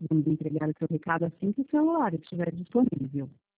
Vamos entregar o seu recado assim que o celular estiver disponível.